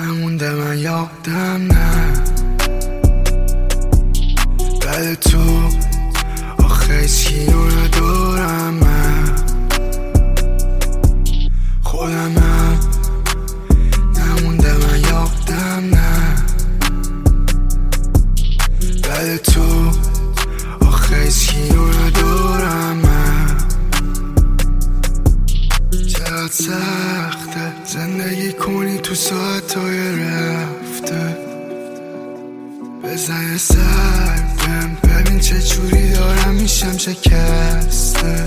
نمونده من یادم نه بعد تو آخه هیچکیو ندارم من خودمم نمونده من یادم نه بعد تو آخه هیچکیو ندارم من چقدر سخته زندگی کنی تو ساعتهای رفته بزن سربم ببین چه جوری دارم میشم شکسته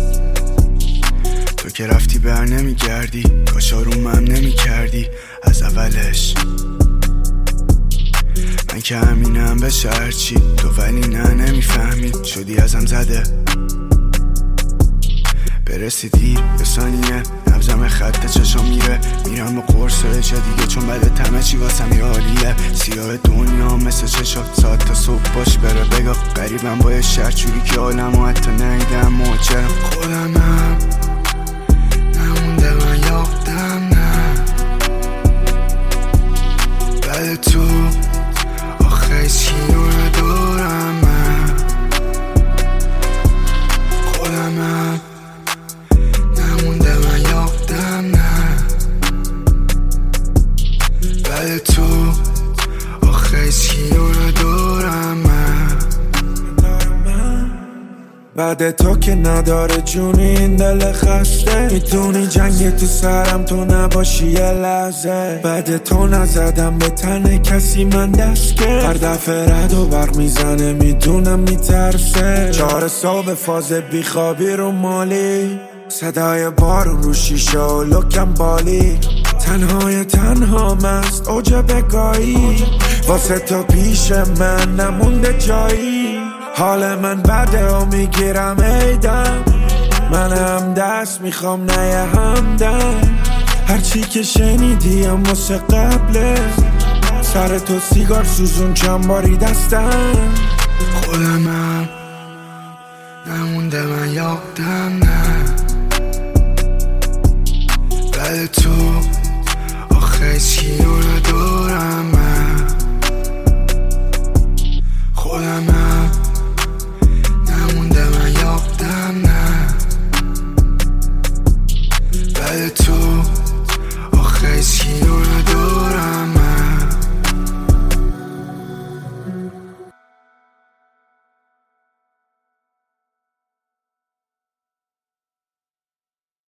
تو که رفتی بر نمیگردی کاش آرومم نمیکردی از اولش من که همینم بشه هرچی تو ولی نه نمیفهمی شدی ازم زده برسی دیر یه ثانیه نبزم خط چشم میرم با قرصه چه دیگه چون بعد همه چی واسم یه حالیه سیاه دنیا مثل چشات ساعت تا صبح باش بره بگاه قریبم با یه شهر چوری که عالمو حتی نیدم مهاجرم خودمم نمونده من یادم نه بعد تو آخه هیچکیو ندارم من خودمم نمونده من یادم نه بعد تو آخه هیچکیو ندارم من بعد تو که نداره جونی این دل خسته میتونی جنگ تو سرم تو نباشی یه لحظه بعد تو نزدم به تن کسی من دست هر دفعه رد و برق میزنه میدونم میترسه 4 صبح فاز بیخوابی رو مالی صدای بارون رو شیشه و لکم بالی تنها مست اوج بگاهی واسه تو پیش من نمونده جایی حال من بده و میگیرم ایدم من هم دست میخوام نه یه همدم هرچی که شنیدیم واسه قبله سر تو سیگار سوزون چند باری دستم خودمم نمونده من یادم نه بعد تو آخه هیچکیو ندارم من خودمم نمونده من یادم نه بعد تو آخه هیچکیو ندارم